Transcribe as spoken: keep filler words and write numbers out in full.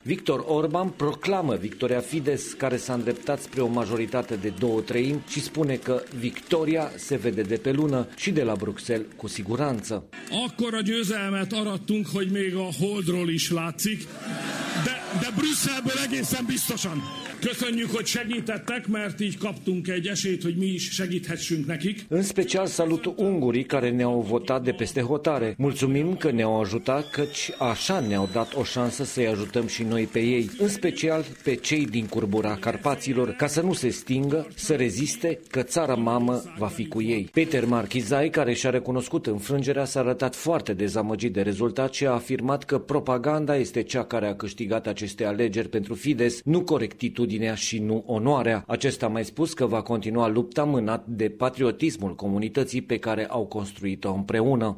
Victor Orban proclamă victoria Fidesz, care s-a îndreptat spre o majoritate de două treimi și spune că victoria se vede de pe lună și de la Bruxelles cu siguranță. Akkora győzelmet arattunk, hogy még a Holdról is látszik, de, de Brüsszelből egészen biztosan. Köszönjük, hogy segítettek, mert így kaptunk egy esélyt, hogy mi is segíthessünk nekik. În special salut ungurii care ne-au votat de peste hotare. Mulțumim că ne-au ajutat, căci așa ne-au dat o șansă să-i ajutăm și noi pe ei, în special pe cei din curbura Carpaților, ca să nu se stingă, să reziste, că țara mamă va fi cu ei. Peter Marchizai, care și-a recunoscut înfrângerea, s-a arătat foarte dezamăgit de rezultat și a afirmat că propaganda este cea care a câștigat aceste alegeri pentru Fidesz, nu corectitudinea și nu onoarea. Acesta a mai spus că va continua lupta mânat de patriotismul comunității pe care au construit-o împreună.